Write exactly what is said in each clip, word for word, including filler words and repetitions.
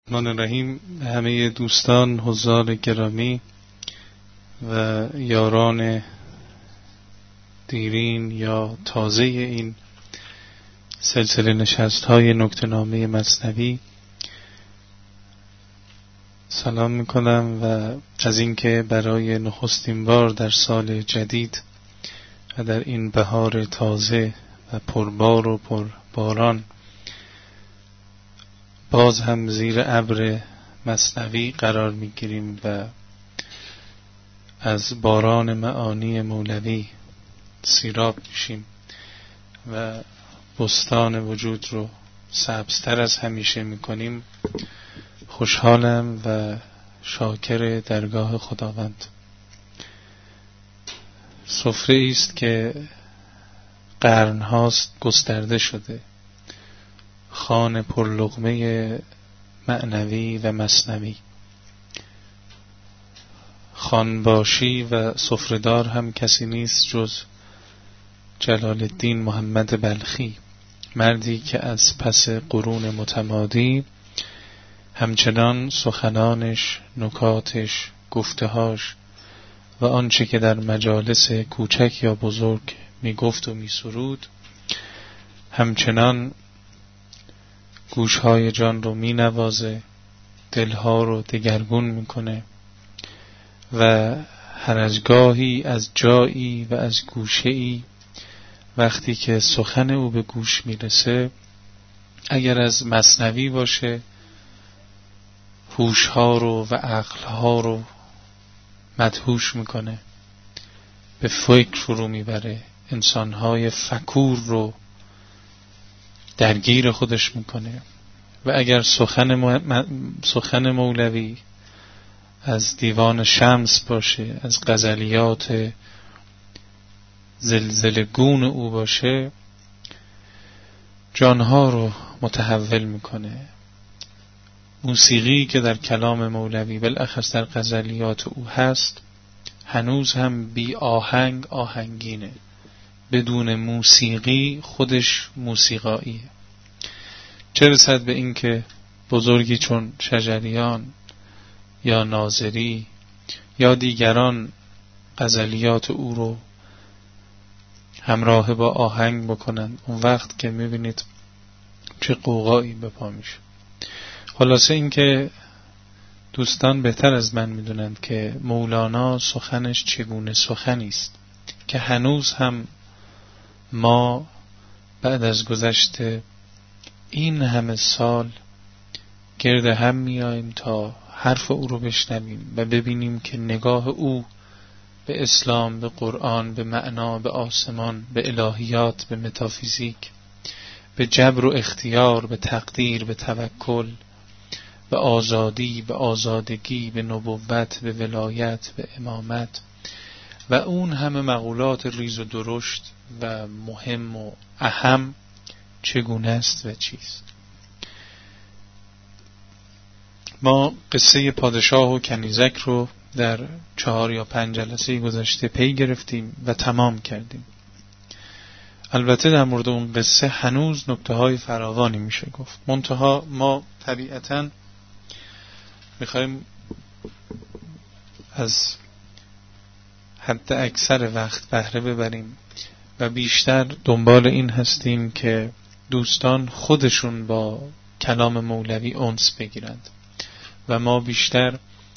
الرحمن الرحیم. همه دوستان حضار گرامی و یاران دیرین یا تازه این سلسله نشست های نکته‌نامه مثنوی سلام میکنم و از اینکه برای نخستین بار در سال جدید و در این بهار تازه و پربار و پرباران باز هم زیر ابر مثنوی قرار میگیریم و از باران معانی مولوی سیراب میشیم و بستان وجود رو سبزتر از همیشه میکنیم. خوشحالم و شاکر درگاه خداوند. سفره است که قرنهاست گسترده شده، خوان پرلقمه معنوی و مثنوی. خوانباشی و سفره‌دار هم کسی نیست جز جلال الدین محمد بلخی، مردی که از پس قرون متمادی همچنان سخنانش، نکاتش، گفتهاش و آنچه که در مجالس کوچک یا بزرگ می گفت و می سرود همچنان گوشهای جان رو می نوازه، دلها رو دگرگون می کنه و هر از گاهی از جایی و از گوشه‌ای وقتی که سخن او به گوش می رسه، اگر از مثنوی باشه هوش‌ها رو و عقل‌ها رو مدهوش میکنه، به فکر فرو میبره، انسان‌های فکور رو درگیر خودش میکنه. و اگر سخن, مو... سخن مولوی از دیوان شمس باشه، از غزلیات زلزله‌گون او باشه، جانها رو متحول میکنه. موسیقی که در کلام مولوی بالاخص در غزلیات او هست هنوز هم بی آهنگ آهنگینه، بدون موسیقی خودش موسیقاییه. چه رسد به این که بزرگی چون شجریان یا ناظری یا دیگران غزلیات او رو همراه با آهنگ بکنند، اون وقت که میبینید چه قوقایی به پا میشه. خلاصه این که دوستان بهتر از من میدونند که مولانا سخنش چگونه سخنی است که هنوز هم ما بعد از گذشت این همه سال گرد هم میاییم تا حرف او رو بشنویم و ببینیم که نگاه او به اسلام، به قرآن، به معنا، به آسمان، به الهیات، به متافیزیک، به جبر و اختیار، به تقدیر، به توکل، به آزادی، به آزادگی، به نبوت، به ولایت، به امامت و اون همه مقولات ریز و درشت و مهم و اهم چگونه است و چیست. ما قصه پادشاه و کنیزک رو در چهار یا پنج جلسه گذشته پی گرفتیم و تمام کردیم. البته در مورد اون قصه هنوز نکته های فراوانی میشه گفت، منتها ما طبیعتاً میخوایم از حد اکثر وقت بهره ببریم و بیشتر دنبال این هستیم که دوستان خودشون با کلام مولوی انس بگیرند و ما بیشتر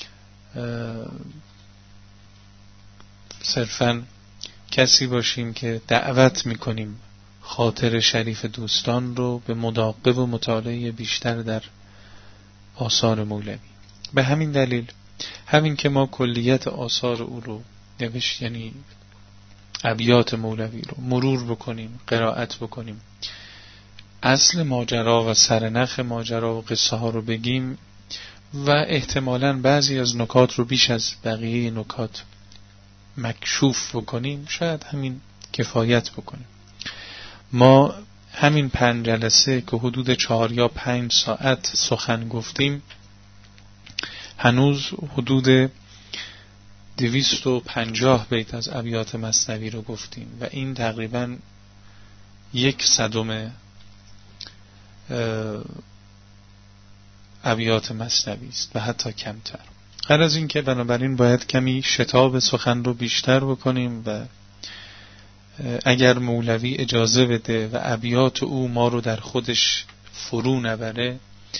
صرفاً کسی باشیم که دعوت میکنیم خاطر شریف دوستان رو به مداقه و مطالعه بیشتر در آثار مولوی. به همین دلیل همین که ما کلیت آثار او رو نوشت، یعنی ابیات مولوی رو مرور بکنیم، قرائت بکنیم، اصل ماجرا و سرنخ ماجرا و قصه ها رو بگیم و احتمالاً بعضی از نکات رو بیش از بقیه نکات مکشوف بکنیم، شاید همین کفایت بکنیم. ما همین پنج جلسه که حدود چهار یا پنج ساعت سخن گفتیم، هنوز حدود دویست و پنجاه بیت از ابیات مثنوی رو گفتیم و این تقریباً یک صدم ابیات مثنوی است و حتی کمتر. غیر از این که بنابراین باید کمی شتاب سخن رو بیشتر بکنیم و اگر مولوی اجازه بده و ابیات او ما رو در خودش فرو نبره،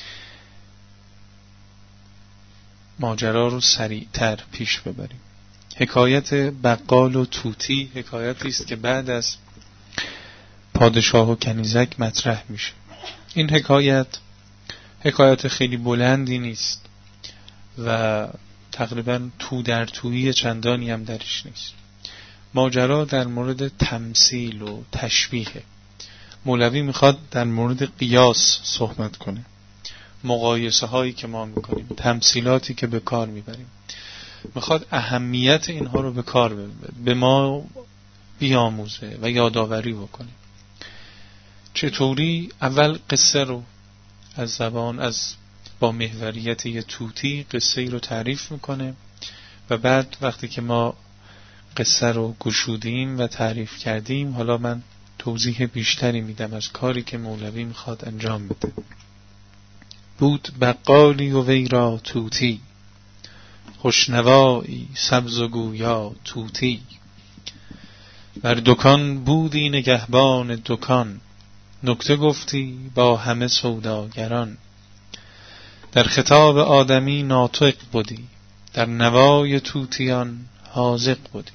ماجرا رو سریعتر پیش ببریم. حکایت بقال و طوطی حکایتی است که بعد از پادشاه و کنیزک مطرح میشه. این حکایت حکایت خیلی بلندی نیست و تقریبا تو در تویی چندانی هم درش نیست. ماجرا در مورد تمثیل و تشبیه. مولوی میخواد در مورد قیاس صحبت کنه، مقایسه هایی که ما میکنیم، تمثیلاتی که به کار میبریم. میخواد اهمیت اینها رو به کار ببره، به ما بیاموزه و یادآوری بکنه. چطوری؟ اول قصه رو از زبان از با محوریت یه طوطی قصه ای رو تعریف میکنه و بعد وقتی که ما قصه رو گشودیم و تعریف کردیم، حالا من توضیح بیشتری میدم از کاری که مولوی میخواد انجام بده. بود بقالی و وی را طوطی، خوشنوایی سبز و گویا طوطی. بر دکان بودی نگهبان دکان، نکته گفتی با همه سوداگران. در خطاب آدمی ناطق بودی، در نوای طوطیان حاذق بودی.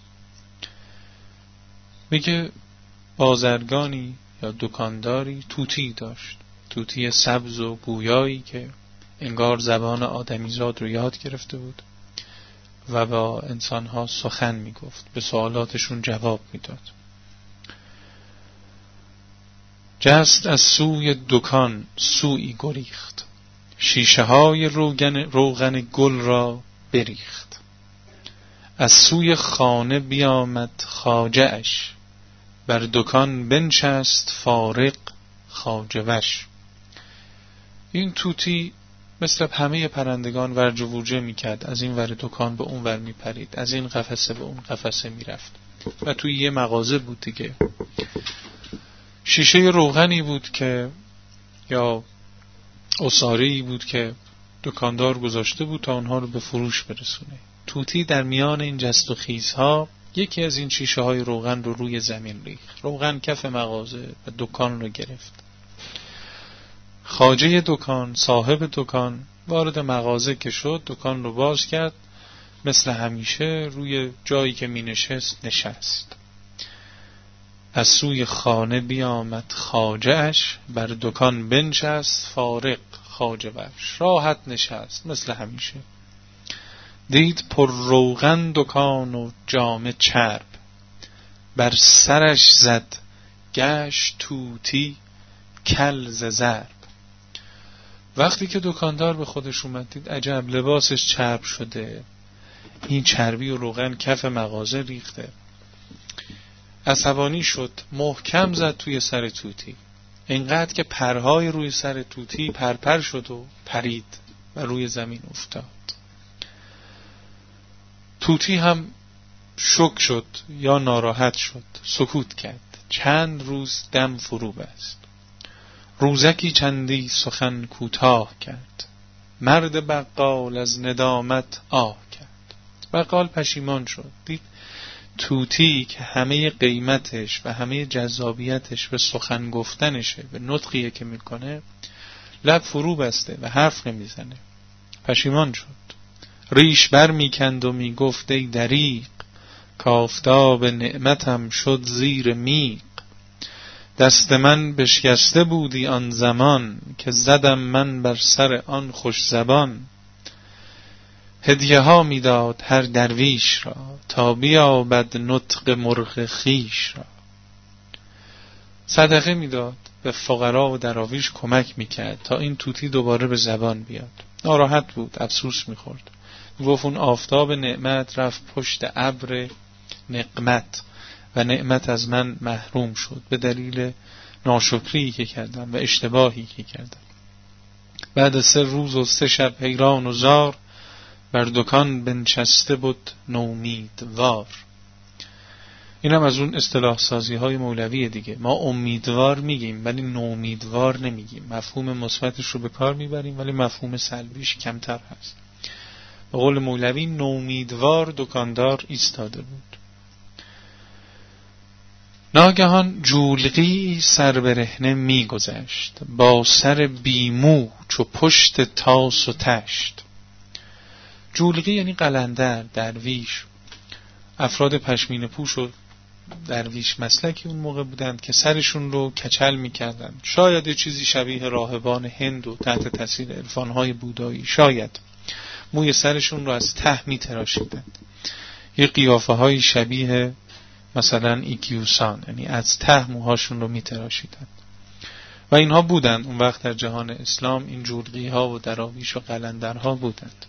میگه بازرگانی یا دکانداری طوطی داشت، طوطی سبز و گویایی که انگار زبان آدمیزاد رو یاد گرفته بود و با انسانها سخن میگفت، به سوالاتشون جواب میداد. جست از سوی دکان سوی گریخت، شیشه های روغن, روغن گل را بریخت. از سوی خانه بیامد خواجه اش، بر دکان بنشست فارغ خواجه وش. این طوطی مثل همه پرندگان ورج و ووجه میکرد، از این ور دکان به اون ور میپرید، از این قفسه به اون قفسه میرفت و توی یه مغازه بود دیگه. شیشه روغنی بود که یا عصاره‌ای بود که دکاندار گذاشته بود تا اونها رو به فروش برسونه. طوطی در میان این جست و خیزها یکی از این شیشه های روغن رو روی زمین ریخت. روغن کف مغازه و دکان رو گرفت. خواجه دکان، صاحب دکان وارد مغازه که شد، دکان رو باز کرد، مثل همیشه روی جایی که می نشست نشست. از سوی خانه بیامد خواجه اش، بر دکان بنشست فارغ خواجه وش. راحت نشست مثل همیشه. دید پر روغن دکان و جامه چرب، بر سرش زد گشت طوطی کل ز ضرب. وقتی که دکاندار به خودش اومد دید عجب لباسش چرب شده، این چربی و روغن کف مغازه ریخته. عصبانی شد، محکم زد توی سر طوطی، اینقدر که پرهای روی سر طوطی پرپر شد و پرید و روی زمین افتاد. طوطی هم شوک شد یا ناراحت شد، سکوت کرد. چند روز دم فرو بست. روزکی چندی سخن کوتاه کرد، مرد بقال از ندامت آه کرد. بقال پشیمان شد، دید طوطی که همه قیمتش و همه جذابیتش به سخن گفتنشه، به نطقیه که میکنه، لب فرو بسته و حرف نمیزنه. پشیمان شد. ریش بر میکند و میگفت ای دریغ، کافتاب نعمتم شد زیر میغ. دست من بشکسته بودی آن زمان، که زدم من بر سر آن خوش زبان. هدیه ها میداد هر درویش را، تا بیابد نطق مرغ خیش را. صدقه میداد، به فقرا و دراویش کمک میکرد تا این طوطی دوباره به زبان بیاد. ناراحت بود، افسوس میخورد. گفت اون آفتاب نعمت رفت پشت ابر نقمت و نعمت از من محروم شد به دلیل ناشکری که کردم و اشتباهی که کردم. بعد سه روز و سه شب حیران و زار، بر دکان بنشسته بود نومید وار. اینم از اون اصطلاح سازی های مولوی دیگه. ما امیدوار میگیم ولی نومیدوار نمیگیم. مفهوم مثبتش رو به کار میبریم ولی مفهوم سلبیش کمتر هست. به قول مولوی نومیدوار دکاندار ایستاده بود. ناگهان جولقی سر برهنه میگذشت، با سر بیمو چو پشت تاس و تشت. جولقی یعنی قلندر، درویش. افراد پشمینه پوش و درویش مسلکی اون موقع بودند که سرشون رو کچل میکردند. شاید یه چیزی شبیه راهبان هند و تحت تاثیر عرفانهای بودایی، شاید موی سرشون رو از ته میتراشیدند. یه قیافه های شبیه مثلا ایکیوسان، یعنی از ته موهاشون رو میتراشیدند. و اینها بودند اون وقت در جهان اسلام، این جولقی ها و دراویش و قلندرها بودند.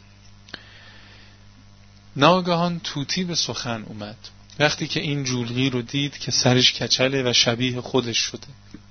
ناگهان طوطی به سخن اومد وقتی که این جولقی رو دید که سرش کچله و شبیه خودش شده.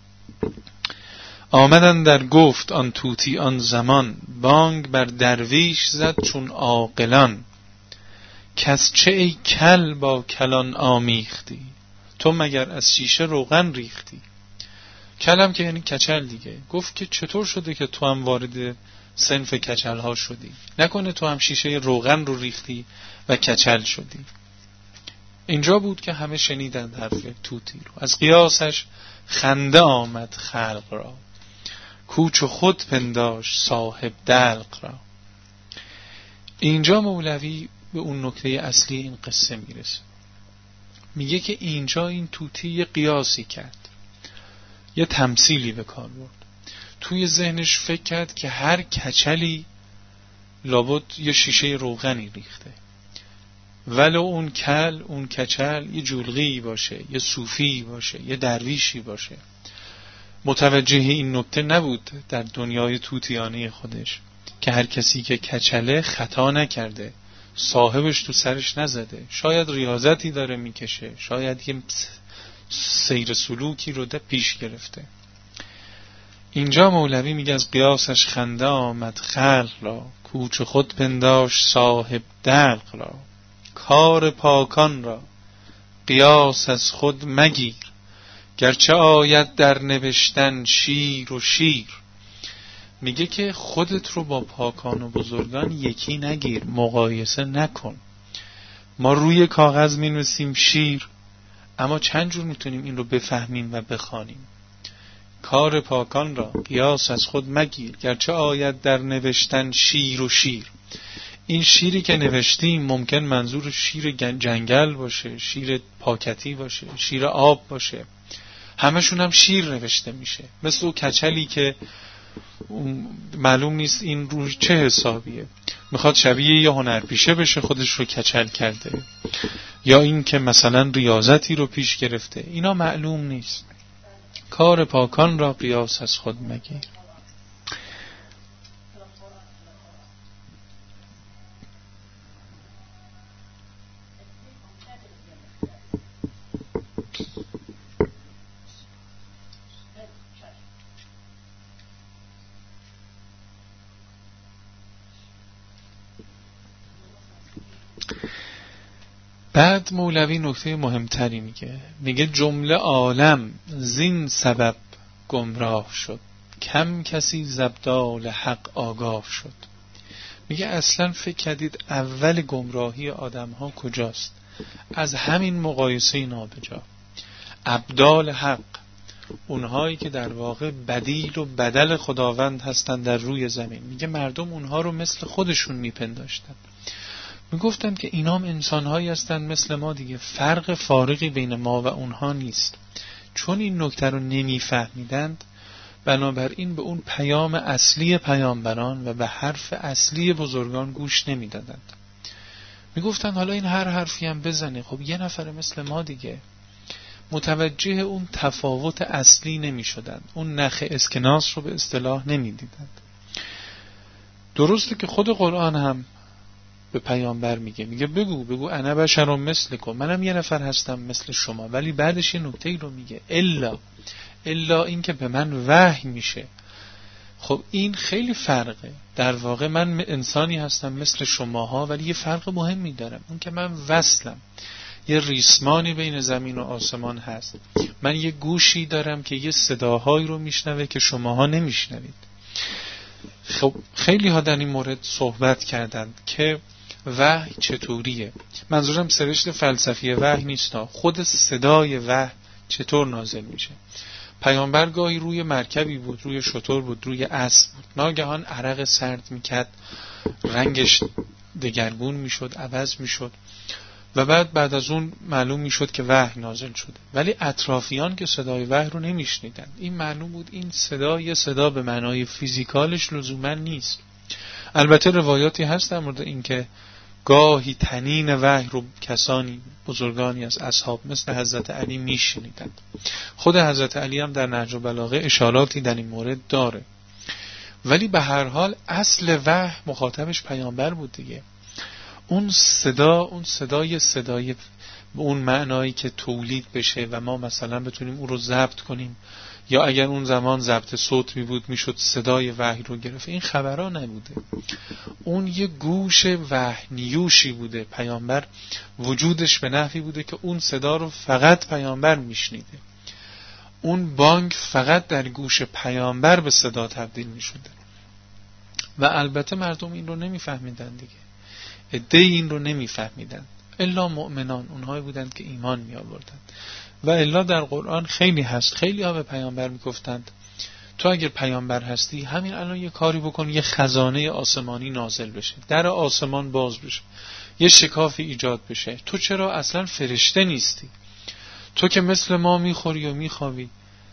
آمدن در گفت آن طوطی آن زمان، بانگ بر درویش زد چون عاقلان. کس چه ای کل با کلان آمیختی، تو مگر از شیشه روغن ریختی. کلم که یعنی کچل دیگه. گفت که چطور شده که تو هم وارد صنف کچل ها شدی؟ نکنه تو هم شیشه روغن رو ریختی و کچل شدی. اینجا بود که همه شنیدند حرف طوطی رو. از قیاسش خنده آمد خلق را، کوچ و خود پنداش صاحب دلق را. اینجا مولوی به اون نکته اصلی این قصه میرسه. میگه که اینجا این طوطی یه قیاسی کرد، یه تمثیلی به کار برد. توی ذهنش فکر کرد که هر کچلی لابد یه شیشه روغنی ریخته، ولو اون کل، اون کچل یه جولقی باشه، یه صوفی باشه، یه درویشی باشه. متوجه این نکته نبود در دنیای طوطیانه خودش که هر کسی که کچله خطا نکرده، صاحبش تو سرش نزده، شاید ریاضتی داره میکشه، شاید یه سیر سلوکی رو ده پیش گرفته. اینجا مولوی میگه از قیاسش خنده آمد خلق را، کوچ خود پنداش صاحب دلق را. کار پاکان را قیاس از خود مگیر، گرچه آید در نوشتن شیر و شیر. میگه که خودت رو با پاکان و بزرگان یکی نگیر، مقایسه نکن. ما روی کاغذ مینویسیم شیر، اما چند جور میتونیم این رو بفهمیم و بخوانیم. کار پاکان را قیاس از خود مگیر، گرچه آید در نوشتن شیر و شیر. این شیری که نوشتیم ممکن منظور شیر جنگل باشه، شیر پاکتی باشه، شیر آب باشه. همشون هم شیر نوشته میشه. مثل او کچلی که معلوم نیست این رو چه حسابیه، میخواد شبیه یه هنرپیشه بشه خودش رو کچل کرده، یا این که مثلا ریاضتی رو پیش گرفته. اینا معلوم نیست. کار پاکان را قیاس از خود مگیر. بعد مولوی نکته مهمتری میگه. میگه جمله عالم زین سبب گمراه شد، کم کسی زبدال حق آگاه شد. میگه اصلا فکر کردید اول گمراهی آدم ها کجاست؟ از همین مقایسه نابجا. ابدال حق، اونهایی که در واقع بدیل و بدل خداوند هستند در روی زمین. میگه مردم اونها رو مثل خودشون میپنداشتن، میگفتند که اینام انسانهایی هستند مثل ما دیگه، فرق فارقی بین ما و اونها نیست. چون این نکته رو نمیفهمیدند، بنابراین به اون پیام اصلی پیامبران و به حرف اصلی بزرگان گوش نمیدادند. میگفتند حالا این هر حرفی هم بزنه، خب یه نفر مثل ما دیگه. متوجه اون تفاوت اصلی نمیشدند، اون نخ اسکناس رو به اصطلاح نمیدیدند. درسته که خود قرآن هم به پیامبر میگه میگه بگو بگو انا بشرم مثلکم، منم یه نفر هستم مثل شما. ولی بعدش یه نکته رو میگه، الا الا این که به من وحی میشه. خب این خیلی فرقه. در واقع من انسانی هستم مثل شماها، ولی یه فرق مهمی دارم، اون که من وصلم. یه ریسمانی بین زمین و آسمان هست. من یه گوشی دارم که یه صداهایی رو میشنوه که شماها نمیشنوید. خب خیلی ها در این مورد صحبت کردند که وحی چطوریه. منظورم سرشت فلسفی وحی نیست، خود صدای وحی چطور نازل میشه. پیامبر گاهی روی مرکبی بود، روی شتر بود، روی اسب بود، ناگهان عرق سرد میکرد، رنگش دگرگون میشد، عوض میشد و بعد بعد از اون معلوم میشد که وحی نازل شده. ولی اطرافیان که صدای وحی رو نمیشنیدن. این معلوم بود این صدا یه صدا به معنای فیزیکالش لزوما نیست. البته روایاتی هست در مورد این که گاهی تنین وحی رو کسانی بزرگانی از اصحاب مثل حضرت علی میشنیدند. خود حضرت علی هم در نهج البلاغه اشاراتی در این مورد داره. ولی به هر حال اصل وحی مخاطبش پیامبر بود دیگه. اون صدا، اون صدای صدای به اون معنایی که تولید بشه و ما مثلا بتونیم اون رو ضبط کنیم، یا اگر اون زمان ضبط صوت می بود میشد صدای وحی رو گرفت، این خبرها نبوده. اون یه گوش وحی‌نیوشی بوده. پیامبر وجودش به نحوی بوده که اون صدا رو فقط پیامبر میشنیده. اون بانگ فقط در گوش پیامبر به صدا تبدیل میشده. و البته مردم این رو نمیفهمیدن دیگه. عده‌ای این رو نمیفهمیدن الا مؤمنان، اونهایی بودند که ایمان می آوردند. و الا در قرآن خیلی هست، خیلی ها به پیامبر میگفتند تو اگر پیامبر هستی همین الان یه کاری بکن، یه خزانه آسمانی نازل بشه، در آسمان باز بشه، یه شکافی ایجاد بشه. تو چرا اصلا فرشته نیستی؟ تو که مثل ما میخوری و میخوابی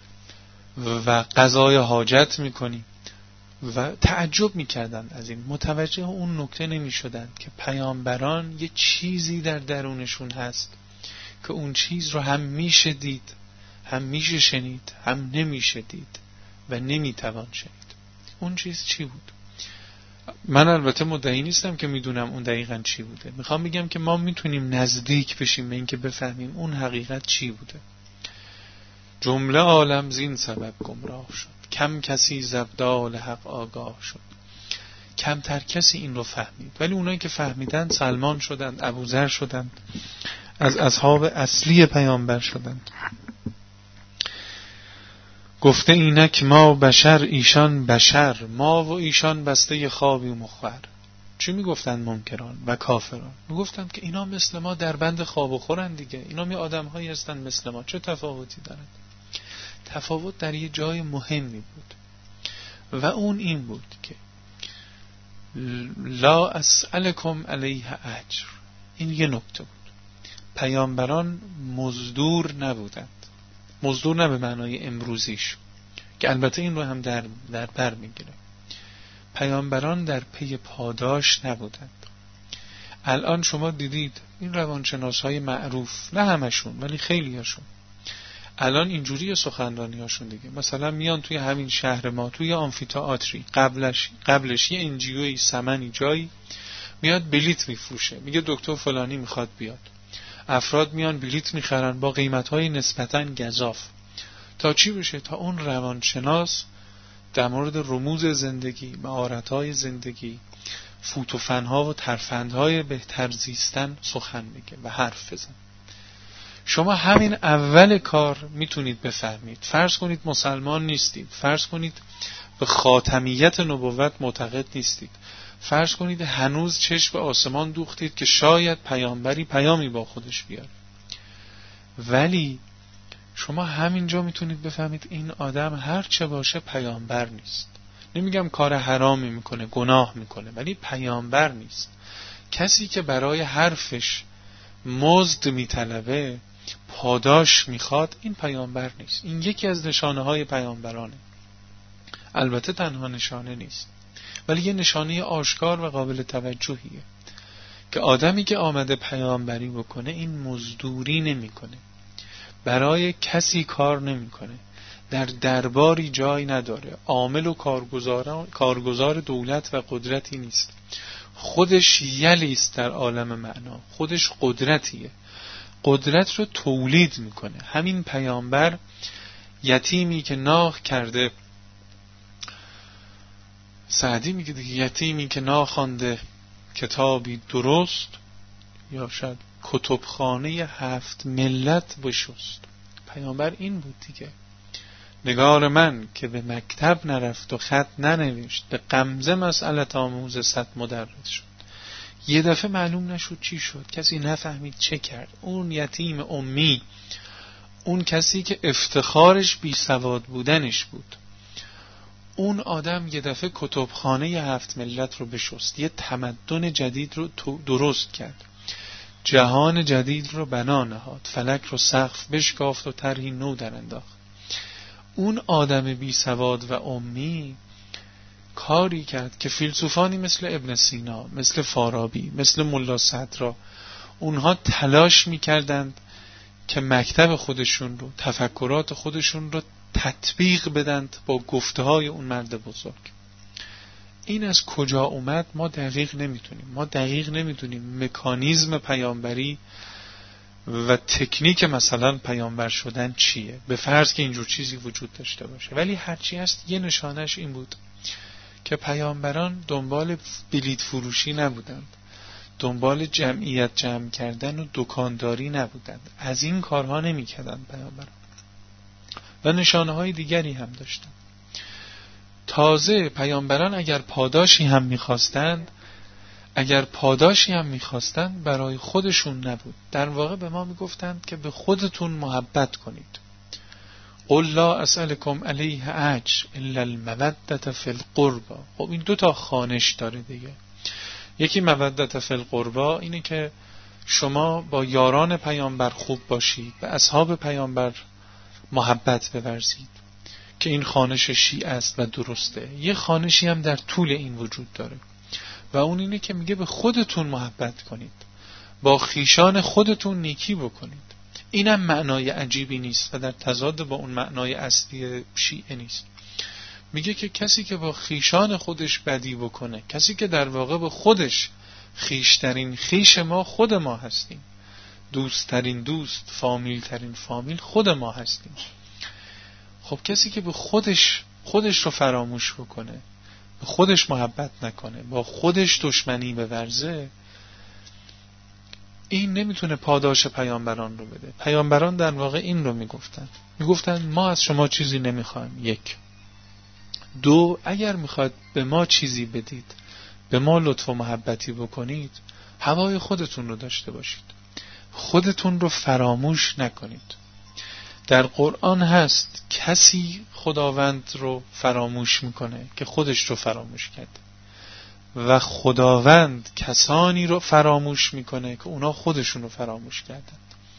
و قضای حاجت میکنی. و تعجب میکردن از این، متوجه اون نکته نمیشدن که پیامبران یه چیزی در درونشون هست که اون چیز رو هم میشه دید، هم میشه شنید، هم نمیشه دید و نمیتوان شنید. اون چیز چی بود؟ من البته مدعی نیستم که میدونم اون دقیقاً چی بوده. میخوام بگم که ما میتونیم نزدیک بشیم به این که بفهمیم اون حقیقت چی بوده. جمله عالم زین سبب گمراه شد، کم کسی زبدال حق آگاه شد. کمتر کسی این رو فهمید، ولی اونایی که فهمیدن سلمان شدند، ابوذر شدند، از اصحاب اصلی پیامبر شدند. گفته اینک ما بشر ایشان بشر، ما و ایشان بسته خوابی و مخبر. چی میگفتن منکران و کافران؟ میگفتند که اینا مثل ما در بند خواب و خورن دیگه، اینا می آدم هایی هستن مثل ما، چه تفاوتی دارن؟ تفاوت در یه جای مهمی بود و اون این بود که لا اسألکم علیه اجر. این یه نکته بود. پیامبران مزدور نبودند. مزدور نه به معنای امروزیش که البته این رو هم در, در بر میگیره. پیامبران در پی پاداش نبودند. الان شما دیدید این روانشناس های معروف، نه همشون ولی خیلی هاشون، الان اینجوری سخنرانی هاشون دیگه، مثلا میان توی همین شهر ما توی آمفی‌تئاتری، قبلش قبلش یه انجیوی سمنی جایی میاد بلیت میفروشه، میگه دکتر فلانی میخواد بیاد، افراد میان بلیت میخرن با قیمت‌های نسبتاً گزاف. تا چی بشه؟ تا اون روانشناس در مورد رموز زندگی، مهارت‌های زندگی، فوت و فنها و ترفندهای بهتر زیستن سخن میگه و حرف بزن. شما همین اول کار میتونید بفهمید. فرض کنید مسلمان نیستید، فرض کنید به خاتمیت نبوت معتقد نیستید، فرض کنید هنوز چشم به آسمان دوختید که شاید پیامبری پیامی با خودش بیاره، ولی شما همینجا میتونید بفهمید این آدم هر چه باشه پیامبر نیست. نمیگم کار حرامی میکنه، گناه میکنه، ولی پیامبر نیست. کسی که برای حرفش مزد میطلبه، پاداش میخواد، این پیامبر نیست. این یکی از نشانه های پیامبرانه. البته تنها نشانه نیست، ولی یه نشانه آشکار و قابل توجهیه که آدمی که آمده پیامبری بکنه این مزدوری نمیکنه، برای کسی کار نمیکنه، در درباری جای نداره، عامل و کارگزار کارگزار دولت و قدرتی نیست، خودش یلی است در عالم معنا، خودش قدرتیه، قدرت رو تولید میکنه. همین پیامبر یتیمی که ناخ کرده، سعدی میگه دیگه، یتیمی که ناخوانده کتابی درست، یا شاید کتبخانه هفت ملت بشست. پیامبر این بود دیگه. نگار من که به مکتب نرفت و خط ننوشت، به غمزه مسئلت آموز صد مدرس شد. یه دفعه معلوم نشد چی شد، کسی نفهمید چه کرد. اون یتیم امی، اون کسی که افتخارش بی سواد بودنش بود، اون آدم یه دفعه کتبخانه هفت ملت رو بشست، یه تمدن جدید رو درست کرد، جهان جدید رو بنا نهاد، فلک رو سقف بشکافت و طرحی نو در انداخت. اون آدم بی سواد و امی کاری کرد که فیلسوفانی مثل ابن سینا، مثل فارابی، مثل ملا صدرا، اونها تلاش میکردند که مکتب خودشون رو، تفکرات خودشون رو تطبیق بدند با گفته های اون مرد بزرگ. این از کجا اومد ما دقیق نمیتونیم. ما دقیق نمیتونیم مکانیزم پیامبری و تکنیک مثلا پیامبر شدن چیه، به فرض که اینجور چیزی وجود داشته باشه. ولی هرچی هست یه نشانش این بود که پیامبران دنبال بلیط فروشی نبودند، دنبال جمعیت جمع کردن و دکانداری نبودند، از این کارها نمی کردند پیامبران. و نشانه های دیگری هم داشتند. تازه پیامبران اگر پاداشی هم میخواستند اگر پاداشی هم میخواستند برای خودشون نبود. در واقع به ما میگفتند که به خودتون محبت کنید. قل لا اسألکم علیه اجر الا المودة فی القربى. خب این دو تا خوانش داره دیگه. یکی مودة فی القربى اینه که شما با یاران پیامبر خوب باشید، به اصحاب پیامبر محبت بورزید، که این خوانش شیعه است و درسته. یه خوانشی هم در طول این وجود داره و اون اینه که میگه به خودتون محبت کنید، با خیشان خودتون نیکی بکنید. اینم معنای عجیبی نیست و در تضاد با اون معنای اصلی شیعه نیست. میگه که کسی که با خیشان خودش بدی بکنه، کسی که در واقع به خودش خیشترین خیش ما خود ما هستیم، دوستترین دوست، فامیل ترین فامیل خود ما هستیم. خب کسی که به خودش خودش رو فراموش بکنه، به خودش محبت نکنه، با خودش دشمنی بورزه، این نمیتونه پاداش پیامبران رو بده. پیامبران در واقع این رو میگفتن میگفتن ما از شما چیزی نمیخوایم. یک. دو، اگر میخواد به ما چیزی بدید، به ما لطف و محبتی بکنید، هوای خودتون رو داشته باشید، خودتون رو فراموش نکنید. در قرآن هست کسی خداوند رو فراموش میکنه که خودش رو فراموش کرده و خداوند کسانی رو فراموش میکنه که اونا خودشون رو فراموش کردن.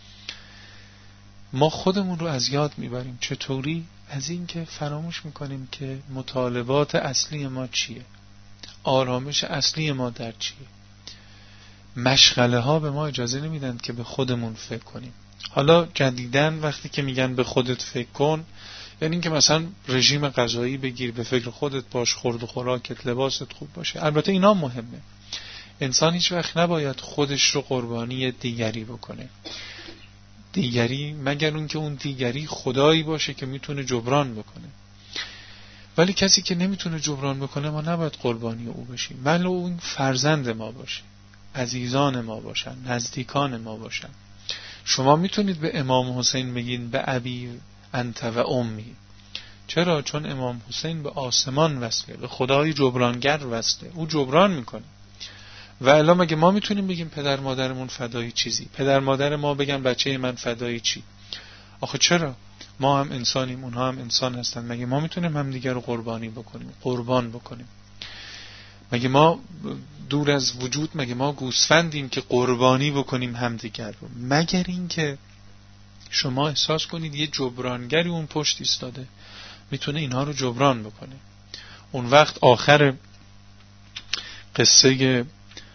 ما خودمون رو از یاد میبریم. چطوری؟ از این که فراموش میکنیم که مطالبات اصلی ما چیه، آرامش اصلی ما در چیه. مشغله ها به ما اجازه نمیدن که به خودمون فکر کنیم. حالا جدیدن وقتی که میگن به خودت فکر کن، یعنی این که مثلا رژیم غذایی بگیر، به فکر خودت باش، خورد و خوراکت، لباست خوب باشه. البته اینا مهمه. انسان هیچ وقت نباید خودش رو قربانی دیگری بکنه. دیگری مگر اون که اون دیگری خدایی باشه که میتونه جبران بکنه. ولی کسی که نمیتونه جبران بکنه ما نباید قربانی او بشیم. ولو اون فرزند ما باشه، عزیزان ما باشن، نزدیکان ما باشن. شما میتونید به امام حسین بگین به ابی انت و امی. چرا؟ چون امام حسین به آسمان وصله، به خدای جبرانگر وصله، او جبران میکنه. و الا مگه ما میتونیم بگیم پدر مادرمون فدای چیزی، پدر مادر ما بگن بچه من فدای چی؟ آخه چرا؟ ما هم انسانیم، اونها هم انسان هستن. مگه ما میتونیم همدیگر رو قربانی بکنیم، قربان بکنیم؟ مگه ما دور از وجود، مگه ما گوسفندیم که قربانی بکنیم همدیگر رو؟ مگر این که شما احساس کنید یه جبرانگری اون پشت ایستاده میتونه اینها رو جبران بکنه. اون وقت آخر قصه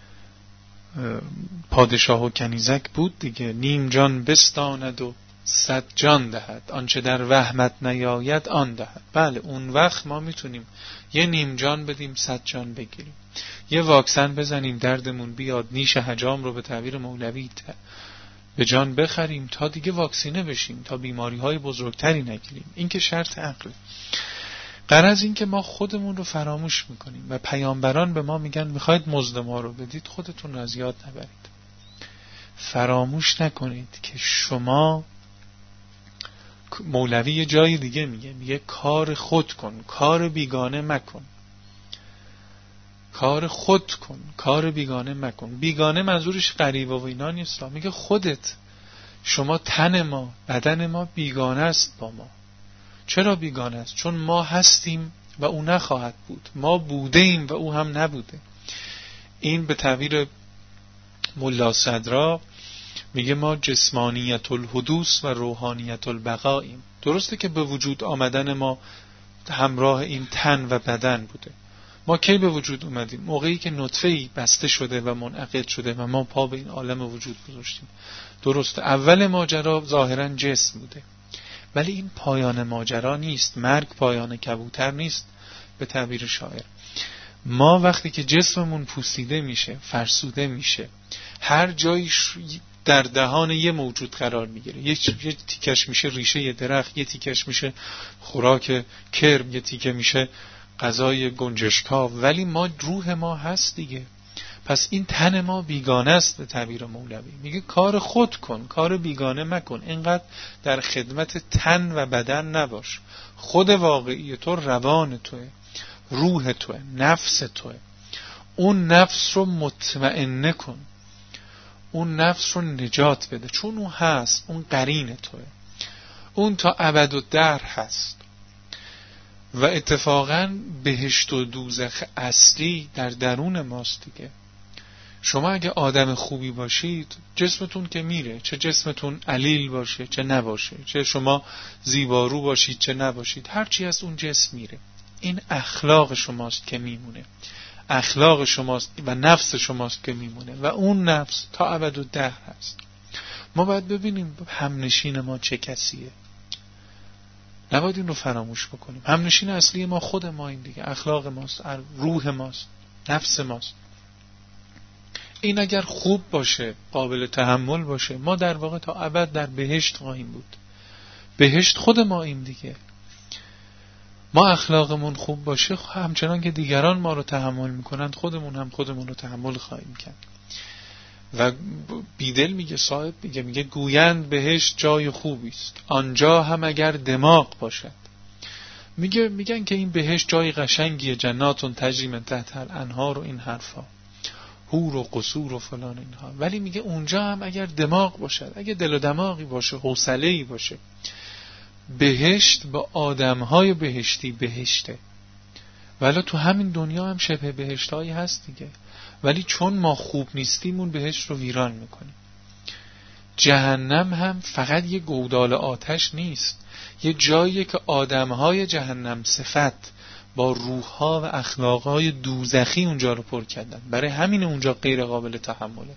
پادشاه و کنیزک بود دیگه، نیم جان بستاند و صد جان دهد، آنچه در وهمت نیاید آن دهد. بله اون وقت ما میتونیم یه نیم جان بدیم، صد جان بگیریم. یه واکسن بزنیم دردمون بیاد، نیش حجام رو به تعبیر مولوی به جان بخریم تا دیگه واکسینه بشیم، تا بیماری های بزرگتری نگیریم. این که شرط عقل. غرض این که ما خودمون رو فراموش میکنیم و پیامبران به ما میگن میخواید مزد ما رو بدید، خودتون رو از یاد نبرید. فراموش نکنید که شما، مولوی یه جای دیگه میگه میگه کار خود کن، کار بیگانه مکن. کار خود کن، کار بیگانه مکن. بیگانه منظورش غریبه و اینا نیست، میگه خودت. شما تن ما، بدن ما بیگانه است با ما. چرا بیگانه است؟ چون ما هستیم و او نخواهد بود، ما بوده ایم و او هم نبوده. این به تعبیر ملا صدرا میگه ما جسمانیت الحدوث و روحانیت البقاییم. درسته که به وجود آمدن ما همراه این تن و بدن بوده. ما کی به وجود اومدیم؟ موقعی که نطفه‌ای بسته شده و منعقد شده و ما پا به این عالم وجود گذاشتیم. درسته اول ماجرا ظاهرا جسم بوده، ولی این پایان ماجرا نیست. مرگ پایان کبوتر نیست به تعبیر شاعر. ما وقتی که جسممون پوسیده میشه، فرسوده میشه، هر جایی در دهان یه موجود قرار میگیره. یک یه تیکش میشه ریشه یه درخت، یه تیکش میشه خوراک کرم، یه تیکه میشه غذای گنجشکا، ولی ما روح ما هست دیگه. پس این تن ما بیگانه است به تعبیر مولوی. میگه کار خود کن، کار بیگانه مکن. اینقدر در خدمت تن و بدن نباش. خود واقعی تو روان توه، روح توه، نفس توه. اون نفس رو مطمئنه کن، اون نفس رو نجات بده، چون اون هست، اون قرین توه، اون تا ابد و دهر هست. و اتفاقا بهشت و دوزخ اصلی در درون ماست دیگه. شما اگه آدم خوبی باشید جسمتون که میره، چه جسمتون علیل باشه چه نباشه، چه شما زیبارو باشید چه نباشید، هرچی از اون جسم میره. این اخلاق شماست که میمونه، اخلاق شماست و نفس شماست که میمونه و اون نفس تا ابد و دهر هست. ما باید ببینیم همنشین ما چه کسیه، نباید این رو فراموش بکنیم. همنشین اصلی ما خود ما این دیگه، اخلاق ماست، روح ماست، نفس ماست. این اگر خوب باشه، قابل تحمل باشه، ما در واقع تا ابد در بهشت خواهیم بود. بهشت خود ما این دیگه. ما اخلاقمون خوب باشه، همچنان که دیگران ما رو تحمل میکنند خودمون هم خودمون رو تحمل خواهیم کرد. و بیدل میگه، صاحب میگه میگه گویند بهشت جای خوبی است، آنجا هم اگر دماغ باشد. میگه میگن که این بهشت جای قشنگیه، جناتون تجری من تحتها الانهار و این حرفا، حور و قصور و فلان اینها. ولی میگه اونجا هم اگر دماغ باشد، اگه دل و دماغی باشه، حوصله‌ای باشه. بهشت با آدمهای بهشتی بهشته، ولی تو همین دنیا هم شبه بهشتایی هست دیگه. ولی چون ما خوب نیستیم اون بهشت رو ویران میکنیم. جهنم هم فقط یه گودال آتش نیست، یه جاییه که آدمهای جهنم صفت با روحها و اخلاقهای دوزخی اونجا رو پر کردن. برای همین اونجا غیر قابل تحمله.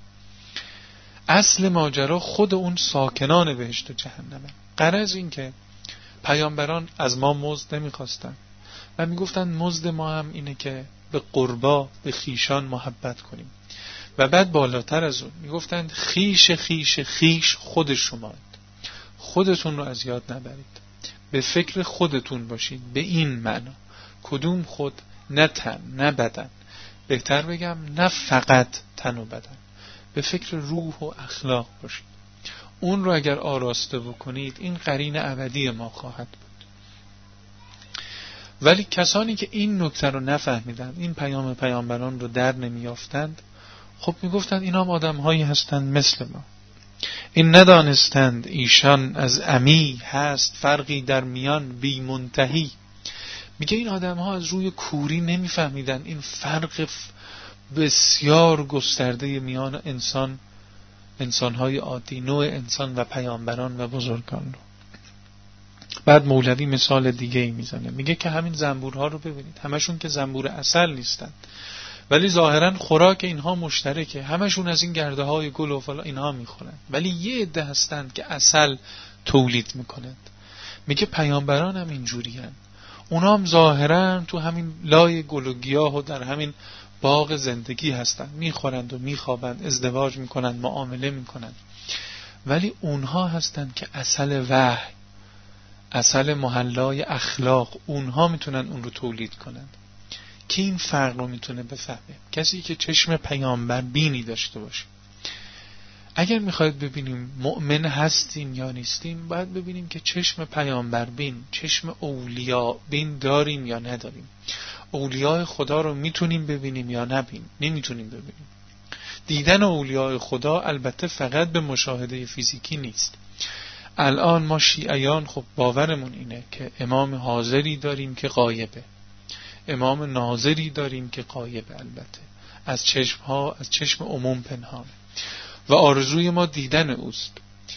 اصل ماجرا خود اون ساکنان بهشت و جهنمه. غرض این که پیامبران از ما مزد نمیخواستن و میگفتن مزد ما هم اینه که به قربا، به خیشان محبت کنیم. و بعد بالاتر از اون میگفتن خیش خیش خیش خود شماید، خودتون رو از یاد نبرید، به فکر خودتون باشید. به این معنا کدوم خود؟ نه تن نه بدن، بهتر بگم نه فقط تن و بدن، به فکر روح و اخلاق باشید. اون رو اگر آراسته بکنید این قرین ابدی ما خواهد بود. ولی کسانی که این نکته رو نفهمیدند، این پیام پیامبران رو در نمیافتند، خب میگفتند اینا هم آدم هایی هستند مثل ما. این ندانستند ایشان از عمی هست فرقی در میان بی منتهی. میگه این آدم ها از روی کوری نمیفهمیدن این فرق بسیار گسترده میان انسان، انسانهای عادی، نوع انسان و پیامبران و بزرگان رو. بعد مولوی مثال دیگه ای میزنه، میگه که همین زنبورها رو ببینید، همشون که زنبور عسل نیستن ولی ظاهرا خوراک اینها مشترکه، همشون از این گرده های گل و فلا اینها میخورن، ولی یه عده هستند که عسل تولید میکنند. میگه پیامبران هم اینجورین، اونا هم ظاهرا تو همین لای گل و گیاه و در همین باغ زندگی هستند، میخورند و میخوابند، ازدواج میکنند، معامله میکنند، ولی اونها هستند که عسل وحی، عسل محلای اخلاق، اونها میتونن اون رو تولید کنند. کی این فرق رو میتونه بفهمه؟ کسی که چشم پیامبر بینی داشته باشه. اگر میخواید ببینیم مؤمن هستیم یا نیستیم، باید ببینیم که چشم پیامبر بین، چشم اولیاء بین داریم یا نداریم. اولیاء خدا رو میتونیم ببینیم یا نبینیم، نمیتونیم ببینیم. دیدن اولیاء خدا البته فقط به مشاهده فیزیکی نیست. الان ما شیعیان خب باورمون اینه که امام حاضری داریم که غایبه، امام ناظری داریم که غایبه، البته از چشم ها، از چشم عموم پنهانه و آرزوی ما دیدن اوست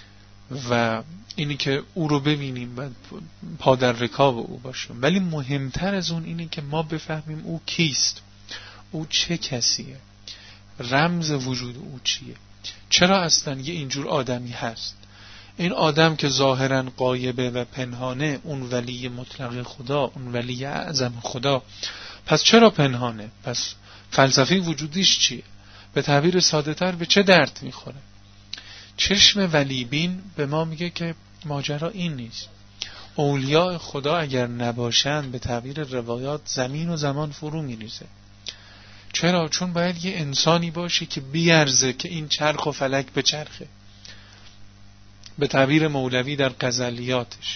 و اینی که او رو ببینیم و پا در رکاب او باشیم. ولی مهمتر از اون اینه که ما بفهمیم او کیست، او چه کسیه، رمز وجود او چیه، چرا اصلا یه اینجور آدمی هست. این آدم که ظاهرا غایبه و پنهانه، اون ولی مطلق خدا، اون ولی اعظم خدا، پس چرا پنهانه؟ پس فلسفه وجودیش چیه؟ به تعبیر ساده تر به چه درد میخوره؟ چشم ولی بین به ما میگه که ماجرا این نیست. اولیاء خدا اگر نباشن به تعبیر روایات زمین و زمان فرو میریزه. چرا؟ چون باید یه انسانی باشه که بیارزه که این چرخ و فلک به چرخه. به تعبیر مولوی در غزلیاتش،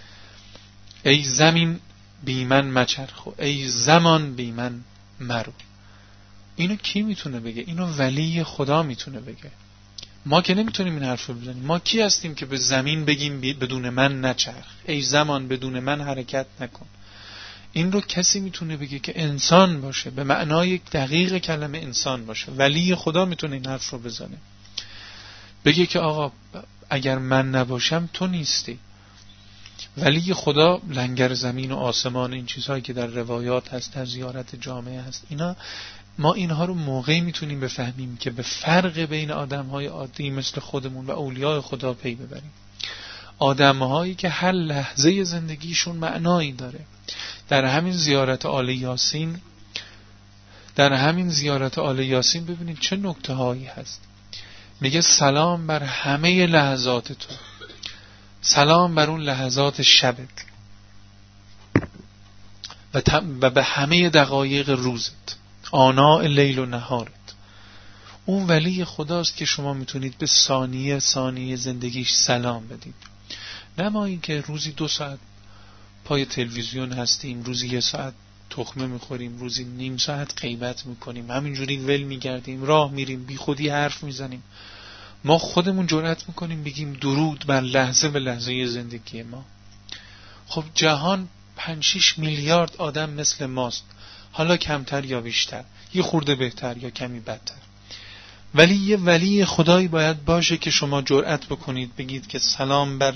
ای زمین بی من مچرخو، ای زمان بی من مرو. اینو کی میتونه بگه؟ اینو ولی خدا میتونه بگه. ما که نمیتونیم این حرف رو بزنیم. ما کی هستیم که به زمین بگیم بدون من نچرخ، ای زمان بدون من حرکت نکن؟ این رو کسی میتونه بگه که انسان باشه، به معنای دقیق کلمه انسان باشه. ولی خدا میتونه این حرف رو بزنه، بگه که آقا اگر من نباشم تو نیستی. ولی خدا لنگر زمین و آسمان، این چیزهایی که در روایات هست، در زیارت جامعه هست، اینا ما اینها رو موقعی میتونیم بفهمیم که به فرق بین آدمهای عادی مثل خودمون و اولیاء خدا پی ببریم. آدمهایی که هر لحظه زندگیشون معنایی داره. در همین زیارت آل یاسین در همین زیارت آل یاسین ببینید چه نکته هایی هست. میگه سلام بر همه لحظات تو، سلام بر اون لحظات شبت و, و به همه دقایق روزت، آناء لیل و نهارت. اون ولی خداست که شما میتونید به ثانیه ثانیه زندگیش سلام بدید. نه ما این که روزی دو ساعت پای تلویزیون هستیم، روزی یه ساعت تخمه میخوریم، روزی نیم ساعت غیبت میکنیم، همینجوری ول میگردیم، راه میریم، بی خودی حرف میزنیم. ما خودمون جرأت میکنیم بگیم درود بر لحظه به لحظه زندگی ما. خب جهان پنج شش میلیارد آدم مثل ماست، حالا کمتر یا بیشتر، یه خورده بهتر یا کمی بدتر. ولی یه ولی خدایی باید باشه که شما جرأت بکنید بگید که سلام بر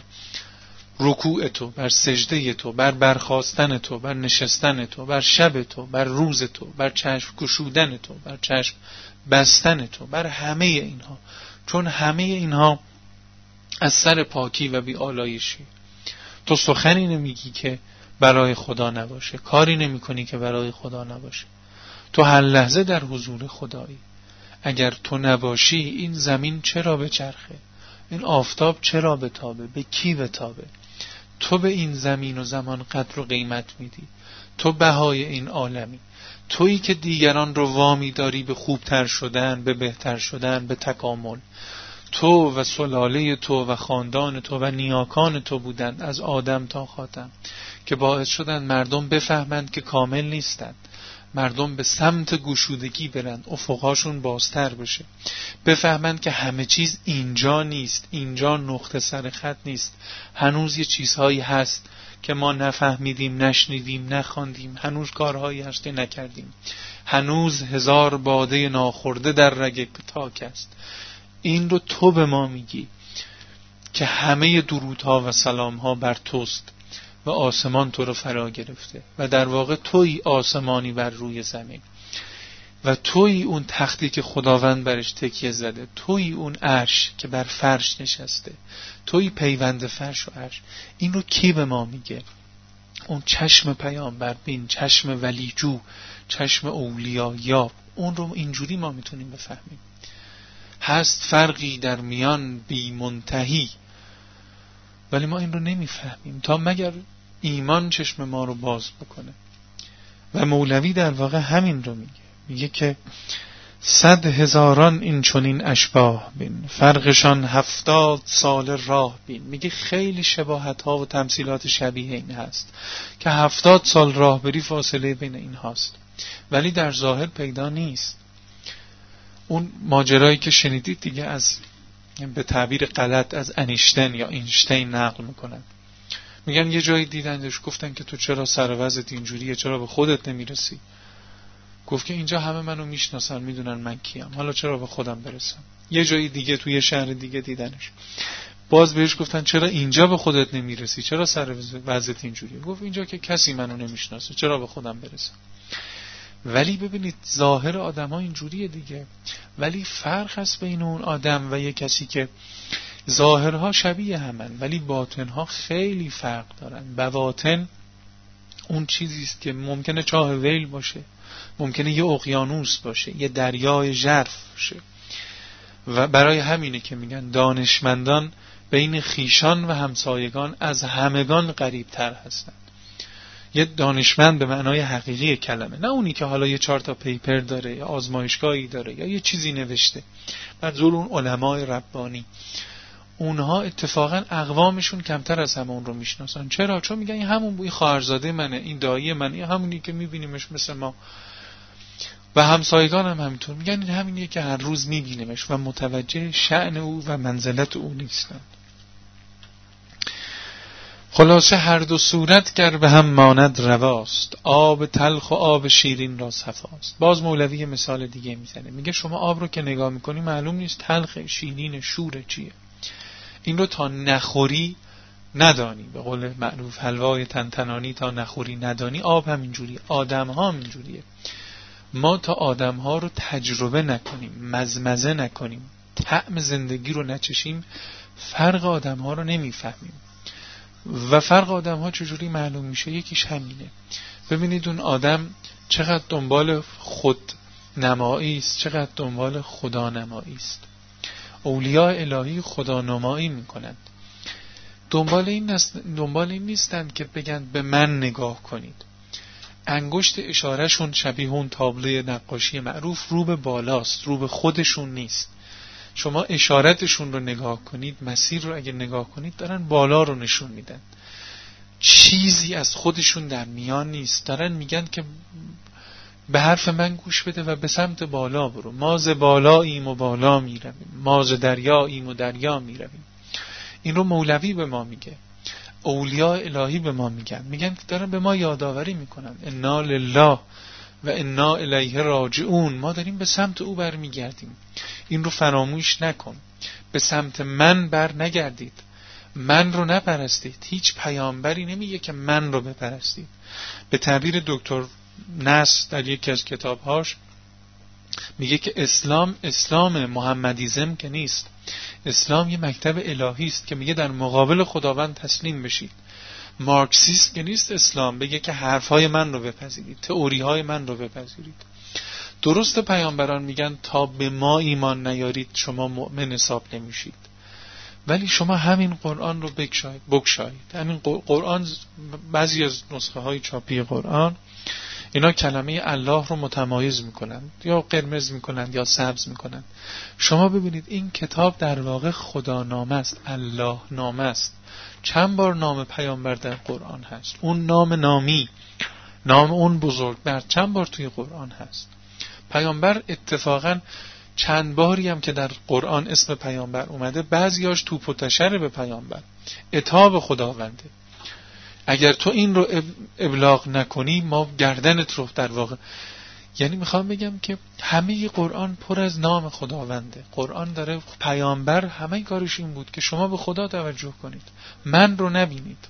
رکوع تو، بر سجده تو، بر برخاستن تو، بر نشستن تو، بر شب تو، بر روز تو، بر چشم گشودن تو، بر چشم بستن تو، بر همه اینها. چون همه اینها از سر پاکی و بی آلایشی. تو سخنی نمیگی که برای خدا نباشه، کاری نمی کنی که برای خدا نباشه. تو هر لحظه در حضور خدایی. اگر تو نباشی این زمین چرا بچرخه؟ این آفتاب چرا بتابه؟ به کی بتابه؟ تو به این زمین و زمان قدر و قیمت میدی، تو بهای این عالمی، تویی که دیگران رو وامی داری به خوبتر شدن، به بهتر شدن، به تکامل. تو و سلاله تو و خاندان تو و نیاکان تو بودند از آدم تا خاتم که باعث شدن مردم بفهمند که کامل نیستند، مردم به سمت گشودگی برند، افقهاشون بازتر بشه، بفهمند که همه چیز اینجا نیست، اینجا نقطه سر خط نیست، هنوز یه چیزهایی هست که ما نفهمیدیم، نشنیدیم، نخواندیم، هنوز کارهایی هست که نکردیم، هنوز هزار باده ناخورده در رگ تاک است. این رو تو به ما میگی که همه درودها و سلامها بر توست و آسمان تو رو فرا گرفته و در واقع تویی آسمانی بر روی زمین و تویی اون تختی که خداوند برش تکیه زده، تویی اون عرش که بر فرش نشسته، تویی پیوند فرش و عرش. این رو کی به ما میگه؟ اون چشم پیامبر بین، چشم ولیجو، چشم اولیا یاب. اون رو اینجوری ما میتونیم بفهمیم. هست فرقی در میان بی منتهی، ولی ما این رو نمیفهمیم تا مگر ایمان چشم ما رو باز بکنه. و مولوی در واقع همین رو میگه، میگه که صد هزاران این چنین اشباه بین، فرقشان هفتاد سال راه بین. میگه خیلی شباهت ها و تمثیلات شبیه این هست که هفتاد سال راه بری فاصله بین این هاست، ولی در ظاهر پیدا نیست. اون ماجرایی که شنیدید دیگه از به تعبیر غلط از انیشتین یا اینشتین نقل میکنن، میگن یه جایی دیدندش گفتن که تو چرا سر وضعت اینجوریه، چرا به خودت نمیرسی؟ گفت که اینجا همه منو میشناسن، میدونن من کیم، حالا چرا به خودم برسم؟ یه جایی دیگه توی شهر دیگه دیدنش، باز بهش گفتن چرا اینجا به خودت نمیرسی، چرا سر وضعت اینجوریه؟ گفت اینجا که کسی منو نمیشناسه، چرا به خودم برسم؟ ولی ببینید ظاهر آدم ها اینجوریه دیگه، ولی فرق هست بین اون آدم و یه کسی که ظاهرها شبیه همن ولی باطنها خیلی فرق دارن. بواطن اون چیزیست که ممکنه چاه ویل باشه، ممکنه یه اقیانوس باشه، یه دریای ژرف باشه، و برای همینه که میگن دانشمندان بین خیشان و همسایگان از همگان قریب تر هستند. یه دانشمند به معنای حقیقی کلمه، نه اونی که حالا یه چهار تا پیپر داره یا آزمایشگاهی داره یا یه چیزی نوشته. منظور اون علمای ربانی، اونها اتفاقا اقوامشون کمتر از همون رو میشناسن. چرا؟ چون میگن این همون بوی خواهرزاده منه، این دایی منه، این همونی که میبینیمش مثل ما. و همسایگان هم همینطور میگن این همینیه که هر روز میبینیمش و متوجه شأن او و منزلت او نیستن. خلاصه هر دو صورت گر به هم ماند رواست، آب تلخ و آب شیرین را صفاست. باز مولوی مثال دیگه میزنه، میگه شما آب رو که نگاه میکنی معلوم نیست تلخ، شیرین، شور چیه. این رو تا نخوری ندانی، به قول معروف حلوای تنتنانی تا نخوری ندانی. آب هم اینجوریه، آدم ها هم اینجوریه. ما تا آدم ها رو تجربه نکنیم، مزمزه نکنیم، طعم زندگی رو نچشیم، فرق آدم ها رو نمیفهمیم. و فرق آدم ها چجوری معلوم میشه؟ یکیش همینه. ببینید اون آدم چقدر دنبال خود نمایی است، چقدر دنبال خدا نمایی است. اولیاء الهی خدا نمایی میکنند، دنبال این نست... دنبال این نیستند که بگن به من نگاه کنید. انگشت اشارهشون شبیه اون تابلوی نقاشی معروف رو به بالاست، رو به خودشون نیست. شما اشارتشون رو نگاه کنید، مسیر رو اگه نگاه کنید دارن بالا رو نشون میدن، چیزی از خودشون در میان نیست. دارن میگن که به حرف من گوش بده و به سمت بالا برو. ما ز بالاییم و بالا میرویم، ما ز دریاییم و دریا میرویم. این رو مولوی به ما میگه، اولیاء الهی به ما میگن، میگن دارن به ما یادآوری میکنن انا لله و انا الیه راجعون. ما داریم به سمت او برمیگردیم، این رو فراموش نکن. به سمت من بر نگردید، من رو نپرستید. هیچ پیامبری نمیگه که من رو بپرستید. به تعبیر دکتر نصر در یکی از کتابهاش میگه که اسلام اسلام محمدیزم که نیست، اسلام یه مکتب الهی است که میگه در مقابل خداوند تسلیم بشید. مارکسیست که نیست اسلام بگه که حرفهای من رو بپذیرید، تئوریهای من رو بپذیرید. درست پیامبران میگن تا به ما ایمان نیارید شما مؤمن حساب نمیشید، ولی شما همین قرآن رو بگشایید بگشایید. همین قرآن، بعضی از نسخه های چاپی قرآن اینا کلمه الله رو متمایز میکنند، یا قرمز میکنند یا سبز میکنند. شما ببینید این کتاب در واقع خدا نامه است، الله نامه است. چند بار نام پیامبر در قرآن هست؟ اون نام نامی، نام اون بزرگوار چند بار توی قرآن هست؟ پیامبر اتفاقا چند باری هم که در قرآن اسم پیامبر اومده بعضیاش توپ و تشر به پیامبر، عتاب خداونده. اگر تو این رو ابلاغ نکنی ما گردنت رو در واقع، یعنی میخوام بگم که همه قرآن پر از نام خداونده. قرآن داره پیامبر همه کارش این بود که شما به خدا توجه کنید، من رو نبینید.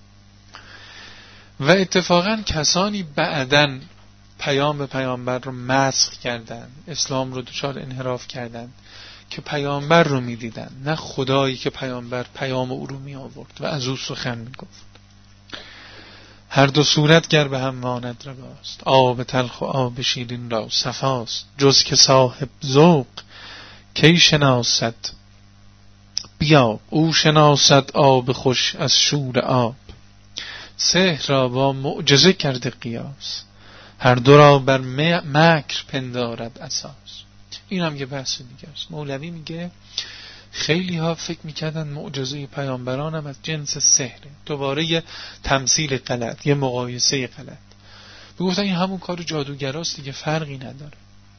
و اتفاقا کسانی بعدن پیام به پیامبر رو مسخ کردن، اسلام رو دچار انحراف کردن که پیامبر رو میدیدن نه خدایی که پیامبر پیام او رو می آورد و از او سخن می گفت. هر دو صورت گر به هم ماند رواست، آب تلخ و آب شیرین را صفاست. جز که صاحب ذوق کی شناسد بیاب، او شناسد آب خوش از شور آب. سحر را با معجزه کرده قیاس، هر دو را بر مکر پندارد اساس. این هم یه بحث دیگه است. مولوی میگه خیلی ها فکر میکردن معجزه پیامبران هم از جنس سحره، دوباره یه تمثیل غلط، یه مقایسه غلط. میگفتن این همون کار جادوگراست دیگه، فرقی نداره.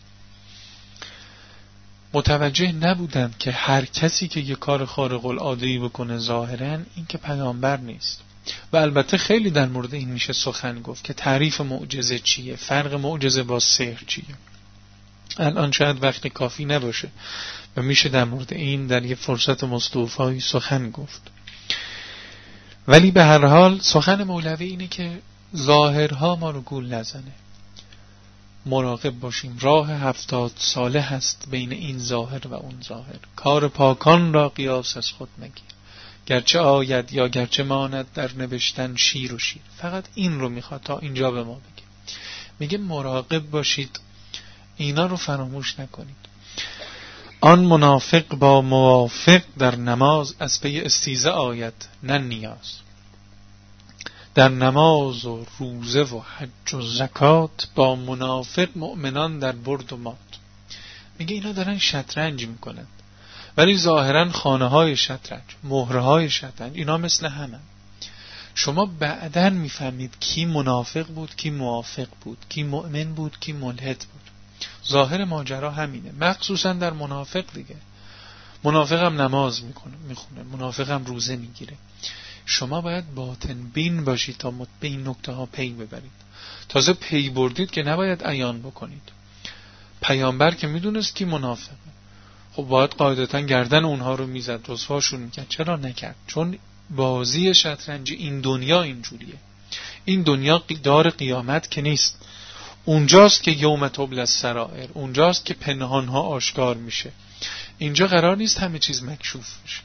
متوجه نبودن که هر کسی که یه کار خارق العاده‌ای بکنه ظاهراً این که پیامبر نیست. و البته خیلی در مورد این میشه سخن گفت که تعریف معجزه چیه، فرق معجزه با سحر چیه. الان شاید وقت کافی نباشه و میشه در مورد این در یه فرصت مستوفایی سخن گفت. ولی به هر حال سخن مولوی اینه که ظاهرها ما رو گول نزنه، مراقب باشیم. راه هفتاد ساله هست بین این ظاهر و اون ظاهر. کار پاکان را قیاس از خود مگیر، گرچه آید یا گرچه ماند در نوشتن شیر و شیر. فقط این رو میخواد تا اینجا به ما بگه. میگه مراقب باشید، اینا رو فراموش نکنید. آن منافق با موافق در نماز از پی استیزه آید نه نیاز. در نماز و روزه و حج و زکات با منافق مؤمنان در برد و مات. میگه اینا دارن شطرنج میکنن، ولی ظاهرا خانه های شطرنج، مهره های شطرنج، اینا مثل همه. شما بعداً میفهمید کی منافق بود، کی موافق بود، کی مؤمن بود، کی ملحد بود. ظاهر ماجرا همینه، مخصوصا در منافق دیگه. منافق هم نماز میکنه میخونه، منافق هم روزه میگیره. شما باید باطن بین باشید تا به این نکته ها پی ببرید. تازه پی بردید که نباید عیان بکنید. پیامبر که میدونست کی منافقه، خب باید قاعدتا گردن اونها رو میزد، رسواشون میکرد. چرا نکرد؟ چون بازی شطرنج این دنیا اینجوریه. این دنیا دار قیامت که نیست. اونجاست که یوم تبلی السرائر، اونجاست که پنهانها آشکار میشه. اینجا قرار نیست همه چیز مکشوف بشه.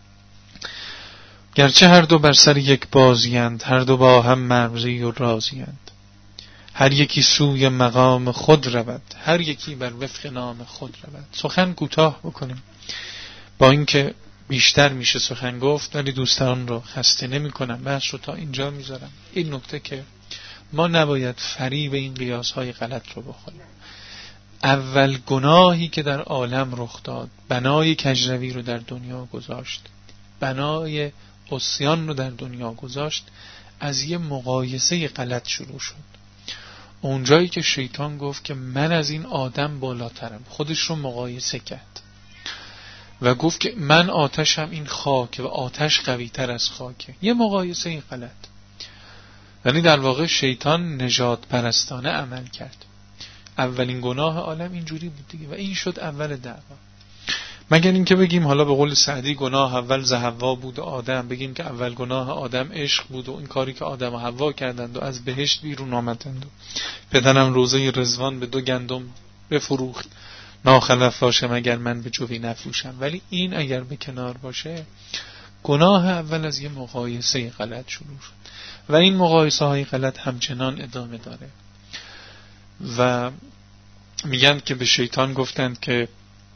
گرچه هر دو بر سر یک بازیند، هر دو با هم مرزی و رازیند. هر یکی سوی مقام خود رود، هر یکی بر وفق نام خود رود. سخن کوتاه بکنیم، با اینکه بیشتر میشه سخن گفت، ولی دوستان رو خسته نمی کنم، بحث رو تا اینجا میذارم. این نکته که ما نباید فریب این قیاس های غلط رو بخوریم. اول گناهی که در عالم رخ داد، بنای کجروی رو در دنیا گذاشت، بنای عصیان رو در دنیا گذاشت، از یه مقایسه غلط شروع شد. اونجایی که شیطان گفت که من از این آدم بالاترم، خودش رو مقایسه کرد و گفت که من آتشم، این خاک و آتش قوی تر از خاکه. یه مقایسه غلط. یعنی در واقع شیطان نژاد پرستانه عمل کرد. اولین گناه عالم اینجوری بود دیگه و این شد اول دعوا. مگر این که بگیم حالا به قول سعدی گناه اول ز حوا بود و آدم، بگیم که اول گناه آدم عشق بود و این کاری که آدم و حوا کردند و از بهشت بیرون آمدند و پدرم روزه رضوان به دو گندم بفروخت، ناخلف باشه مگر من به جوی نفروشم. ولی این اگر به کنار باشه، گناه اول از یه مقایسه غلط شروع شد و این مقایسه های غلط همچنان ادامه داره. و میگن که به شیطان گفتند که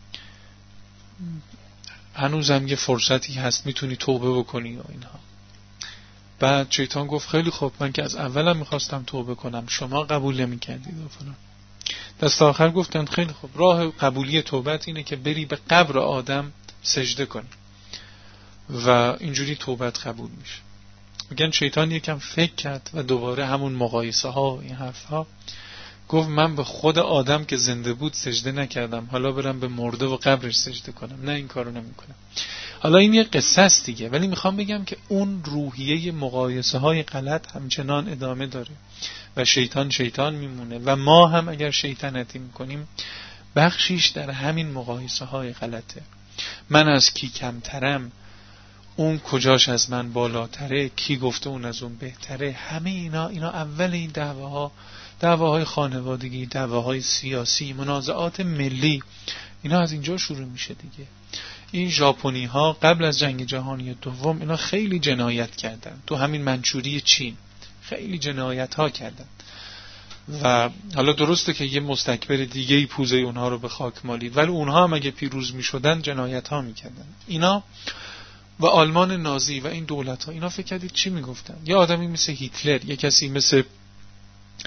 هنوزم یه فرصتی هست، میتونی توبه بکنی و اینها. بعد شیطان گفت خیلی خوب، من که از اولم میخواستم توبه کنم، شما قبول نمیکردید و فلان. دست آخر گفتند خیلی خوب، راه قبولی توبت اینه که بری به قبر آدم سجده کنی و اینجوری توبت قبول میشه. میگن شیطان یکم فکر کرد و دوباره همون مقایسه ها و این حرف ها گفت من به خود آدم که زنده بود سجده نکردم، حالا برم به مرده و قبرش سجده کنم؟ نه، این کارو نمی کنم. حالا این یه قصه است دیگه، ولی میخوام بگم که اون روحیه مقایسه های غلط همچنان ادامه داره و شیطان شیطان میمونه و ما هم اگر شیطنتی میکنیم بخشیش در همین مقایسه های غلطه. من از کی کمترم، اون کجاش از من بالاتره، کی گفته اون از اون بهتره. همه اینا اینا اول این دعواها، دعواهای خانوادگی، دعواهای سیاسی، منازعات ملی، اینا از اینجا شروع میشه دیگه. این ژاپنی ها قبل از جنگ جهانی دوم اینا خیلی جنایت کردن، تو همین منچوری چین خیلی جنایت ها کردن و حالا درسته که یه مستکبر دیگه ای پوزه اونها رو به خاک مالید، ولی اونها هم اگه پیروز میشدن جنایت ها میکردن. اینا و آلمان نازی و این دولت ها، اینا فکر کردید چی میگفتن؟ یه آدمی مثل هیتلر، یه کسی مثل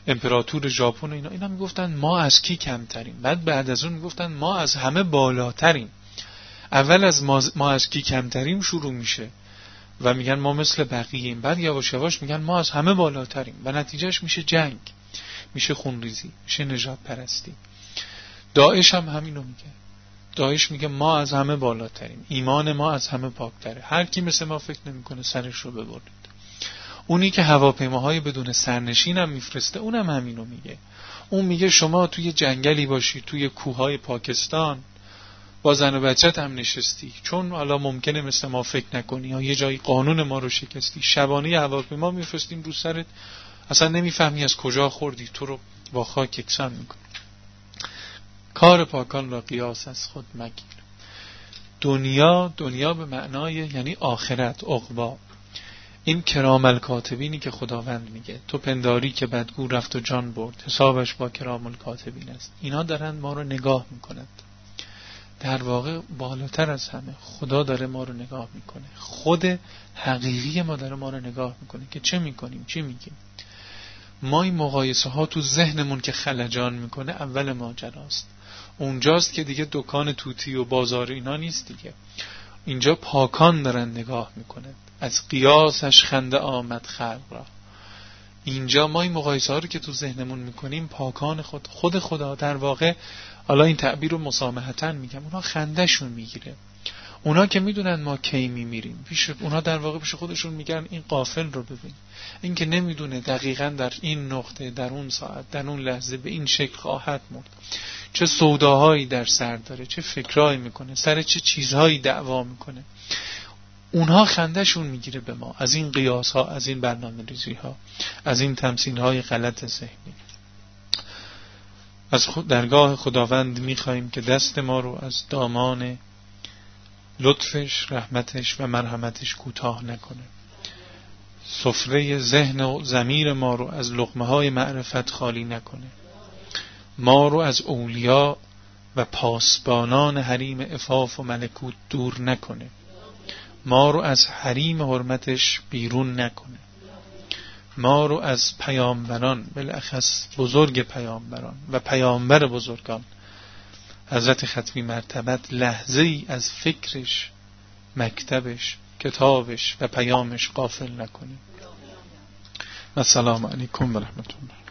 امپراتور ژاپن اینا اینا میگفتن ما از کی کمتریم، بعد بعد از اون میگفتن ما از همه بالاتریم. اول از ما, ما از کی کمتریم شروع میشه و میگن ما مثل بقیه‌ایم، بعد یواش یواش میگن ما از همه بالاتریم و نتیجهش میشه جنگ، میشه خونریزی، میشه نژاد پرستی. داعش هم همینو میگه. داعش میگه ما از همه بالاتریم، ایمان ما از همه پاکتره، هر کی مثل ما فکر نمیکنه سرش رو ببرید. اونی که هواپیماهای بدون سرنشین هم میفرسته اونم همینو میگه. اون میگه شما توی جنگلی باشی، توی کوههای پاکستان با زن و بچت هم نشستی، چون حالا ممکنه مثل ما فکر نکنی یا یه جایی قانون ما رو شکستی، شبانه هواپیما میفرستیم رو سرت، اصلا نمیفهمی از کجا خوردی، تو رو با خاک یکسان میکنه. کار پاکان را قیاس از خود مگیر. دنیا، دنیا به معنای یعنی آخرت، عقبا. این کرام الکاتبینی که خداوند میگه تو پنداری که بدگو رفت و جان برد، حسابش با کرام الکاتبین است. اینا دارن ما رو نگاه میکنند. در واقع بالاتر از همه خدا داره ما رو نگاه میکنه. خود حقیقی ما داره ما رو نگاه میکنه که چه میکنیم، چی میگیم. ما این مقایسه ها تو ذهنمون که خلجان میکنه اول ماجراست. اونجاست که دیگه دکان توتی و بازار اینا نیست دیگه. اینجا پاکان دارن نگاه میکنن. از قیاسش خنده آمد خلق را. اینجا ما این مقایسه ها رو که تو ذهنمون میکنیم پاکان خود خود خدا در واقع، حالا این تعبیر رو مسامحتاً میگم، اونا خندهشون میگیره. اونا که میدونن ما کی میمیریم، پیش اونا در واقع پیش خودشون میگن این غافل رو ببین، این که نمیدونه دقیقاً در این نقطه، در اون ساعت، در اون لحظه به این شکل خواهد مرد، چه سوداهایی در سر داره، چه فکرایی میکنه، سر چه چیزهایی دعوا میکنه. اونها خندهشون میگیره به ما از این قیاس ها، از این برنامه ریزی ها، از این تمثیل های غلط ذهنی. از خود درگاه خداوند میخواییم که دست ما رو از دامان لطفش، رحمتش و مرحمتش کوتاه نکنه. سفره ذهن و ضمیر ما رو از لقمه های معرفت خالی نکنه. ما رو از اولیا و پاسبانان حریم عفاف و ملکوت دور نکنه. ما رو از حریم حرمتش بیرون نکنه. ما رو از پیامبران، بالاخص بزرگ پیامبران و پیامبر بزرگان حضرت ختمی مرتبت لحظه ای از فکرش، مکتبش، کتابش و پیامش غافل نکنیم. السلام علیکم و رحمت الله.